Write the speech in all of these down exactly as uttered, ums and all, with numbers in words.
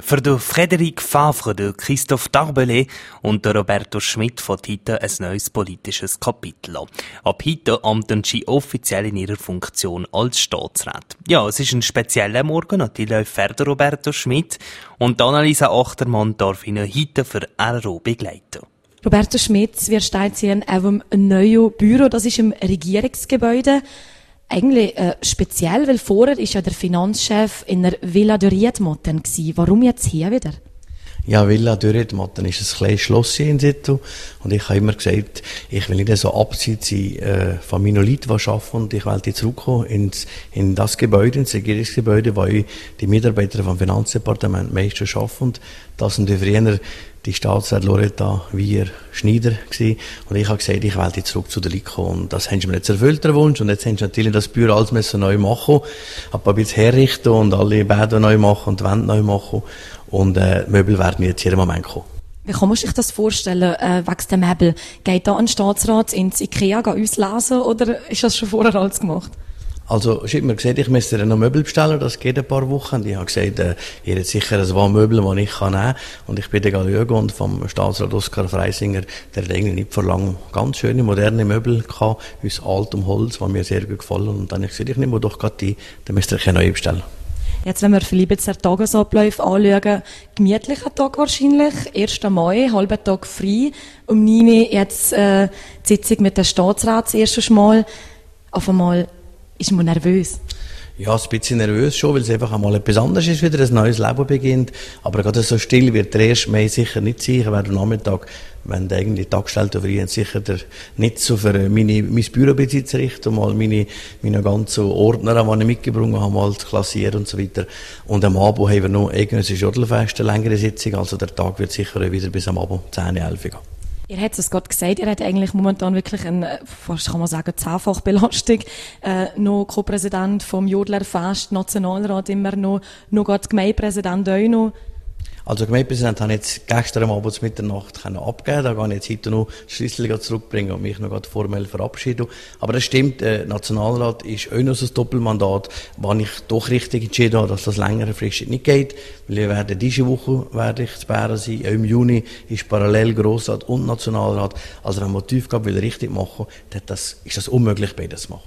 Für den Frédéric Favre, den Christophe Darbelé und den Roberto Schmidt von heute ein neues politisches Kapitel an. Ab heute amten sie offiziell in ihrer Funktion als Staatsrat. Ja, es ist ein spezieller Morgen, natürlich fährt Roberto Schmidt und Annalisa Achtermann darf ihn heute für R R O begleiten. Roberto Schmidt, wir stehen hier in einem neuen Büro, das ist im Regierungsgebäude. Eigentlich äh, speziell, weil vorher ist ja der Finanzchef in der Villa de Riedmotten gsi. Warum jetzt hier wieder? Ja, Villa de Riedmotten ist ein kleines Schloss hier in situ. Und ich habe immer gesagt, ich will nicht so abseits sein, äh, von meinen Leuten, die arbeiten. Und ich wollte zurückkommen ins, in das Gebäude, ins Regierungsgebäude, wo die Mitarbeiter vom Finanzdepartement meistens arbeiten. Und das sind die früher die Staatsrat Loretta Wier Schneider gsi. Und ich habe gesagt, ich wollte zurück zu den Leuten kommen. Und das haben sie mir jetzt erfüllt, der Wunsch. Und jetzt haben sie natürlich das Büro alles müssen neu machen. Hab ein bisschen herrichten und alle Bäder neu machen und die Wände neu machen. Und, äh, Möbel werden jetzt hier im Moment kommen. Wie kann man sich das vorstellen, äh, wegen der Möbel? Geht da ein Staatsrat ins Ikea uns lesen oder ist das schon vorher alles gemacht? Also, ich habe mir gesagt, ich müsste noch Möbel bestellen, das geht ein paar Wochen. Und ich habe gesagt, äh, ihr habt sicher ein paar Möbel, die ich kann nehmen kann. Und ich bin dann schauen und vom Staatsrat Oskar Freisinger, der hat eigentlich nicht vor langem ganz schöne, moderne Möbel gehabt, aus altem Holz, die mir sehr gut gefallen. Und dann habe ich gesagt, ich nehme doch gerade die, dann müsst ihr euch neu bestellen. Jetzt, wenn wir vielleicht jetzt den Tagesablauf anschauen, gemütlicher Tag wahrscheinlich, erster Mai, halber Tag frei, um neun Uhr jetzt äh, die Sitzung mit der Staatsrat das erste Mal. Auf einmal ist man nervös. Ja, ein bisschen nervös schon, weil es einfach einmal etwas anderes ist, wieder ein neues Leben beginnt. Aber gerade so still wird der erste Mai sicher nicht sein. Ich werde am Nachmittag, wenn der eigene Tag stellt, sicher der nicht so für meine, mein Bürobesitz richten, mal meine, meine ganzen Ordner, die ich mitgebracht habe, mal zu klassieren und so weiter. Und am Abend haben wir noch irgendein Jodelfest, eine längere Sitzung. Also der Tag wird sicher wieder bis am Abend zehn, elf gehen. Ihr habt es gerade gesagt, ihr habt eigentlich momentan wirklich eine, fast kann man sagen, zehnfache Belastung. Äh, noch Co-Präsident vom Jodlerfest, Nationalrat immer noch, noch gerade Gemeindepräsident auch noch. Also Gemeindepräsident habe ich jetzt gestern am Abend Mitternacht abgeben. Da kann ich jetzt heute noch die Schlüssel zurückbringen und mich noch gerade formell verabschieden. Aber das stimmt, der Nationalrat ist auch noch so ein Doppelmandat, wo ich doch richtig entschieden habe, dass das längerfristig nicht geht. Weil wir werden diese Woche werde ich zu Bären sein. Auch im Juni ist parallel Grossrat und Nationalrat. Also wenn man die Aufgabe will richtig machen, dann das, ist das unmöglich, beides zu machen.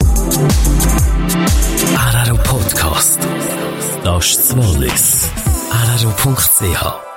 R R O Podcast. Das ist das Wallis. R R O Punkt C H